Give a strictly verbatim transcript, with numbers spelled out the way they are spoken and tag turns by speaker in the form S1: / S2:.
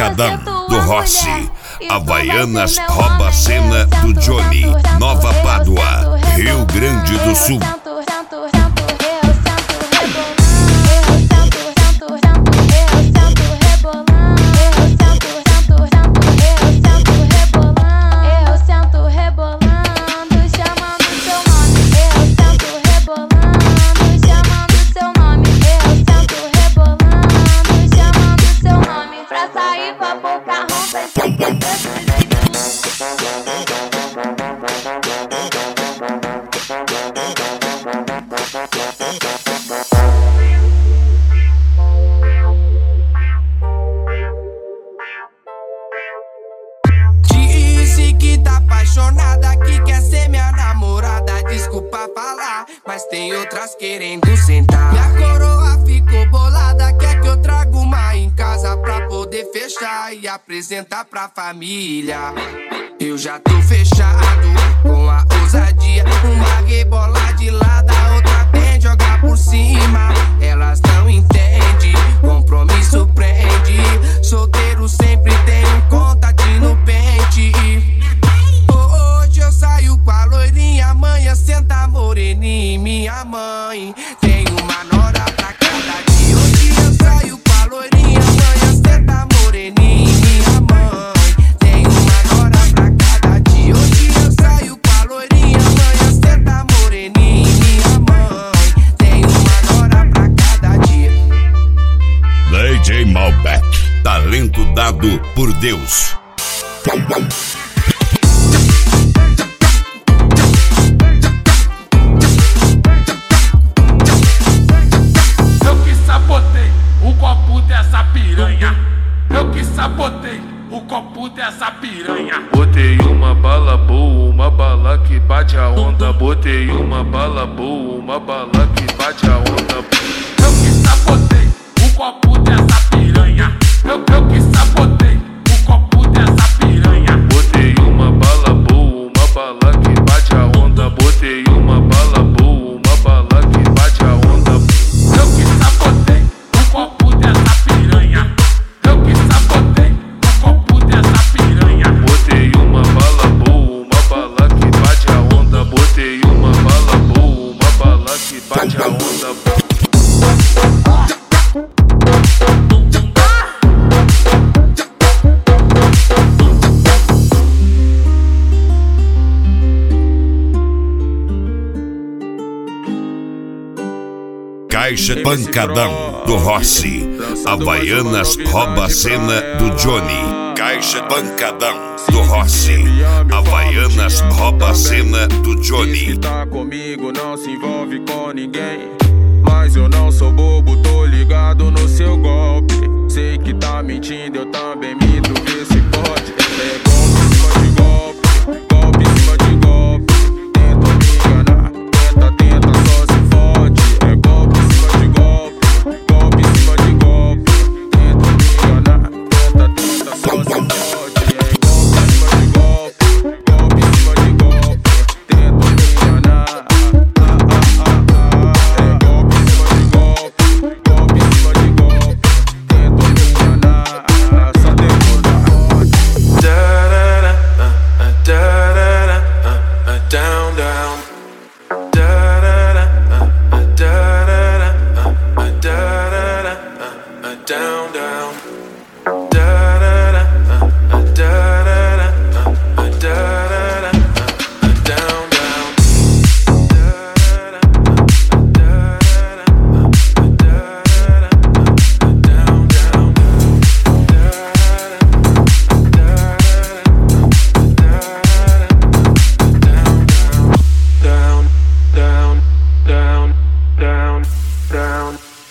S1: Pancadão do Rossi, Havaianas rouba a cena do Johnny, Nova Pádua, Rio Grande do Sul.
S2: Disse que tá apaixonada, que quer ser minha namorada. Desculpa falar, mas tem outras querendo sentar. Minha coroa ficou bolada, quer que eu traga uma em casa pra poder fechar e apresentar pra família. Eu já tô fechado com a ousadia, uma rebola de lado, a outra vem jogar por cima. Elas não entendem, compromisso prende. Solteiro sempre tem um contatinho no pente. Hoje eu saio com a loirinha, amanhã senta moreninha, minha mãe. Tem uma nora pra cada dia. Hoje eu saio com a loirinha, amanhã senta moreninha, minha mãe. Tem uma nora pra cada dia. Hoje eu saio com a loirinha, amanhã senta moreninha, minha mãe. Tem uma nora pra cada dia.
S1: D J Malbec, talento dado por Deus.
S3: Eu que sabotei o copo dessa piranha. Eu que sabotei o copo dessa piranha.
S4: Botei uma bala boa, uma bala que bate a onda. Botei uma bala boa, uma bala que bate a onda.
S3: Eu que sabotei o copo dessa piranha. Eu, eu que sabotei o copo dessa piranha.
S4: Botei uma bala boa, uma bala que bate a onda. Botei uma bala boa, uma bala que bate a onda.
S3: Eu que sabotei o copo dessa piranha. Eu que sabotei o copo dessa piranha.
S4: Botei uma bala boa, uma bala que bate a onda. Botei uma bala boa, uma bala que bate a onda.
S1: Caixa Pancadão do Rossi, Havaianas rouba a cena do Johnny. Caixa Pancadão do Rossi, Havaianas rouba a cena do Johnny.
S5: Diz que tá comigo, não se envolve com ninguém. Mas eu não sou bobo, tô ligado no seu golpe. Sei que tá mentindo, eu também minto, vê se pode. É golpe em cima de golpe, golpe em cima de golpe. Tenta me enganar, tenta, tenta, só se fode. É golpe em cima de golpe, golpe em cima de golpe. Tenta me enganar, tenta, tenta, só se fode. É golpe em cima de golpe, golpe em cima de golpe. Tenta me enganar, ah, ah, ah, ah. É golpe em cima de golpe, golpe em cima de golpe. Tenta me enganar, só decorar.
S4: Down, down. Da-da-da, uh, uh, da-da-da, uh, uh, da-da-da, uh, uh, down, down.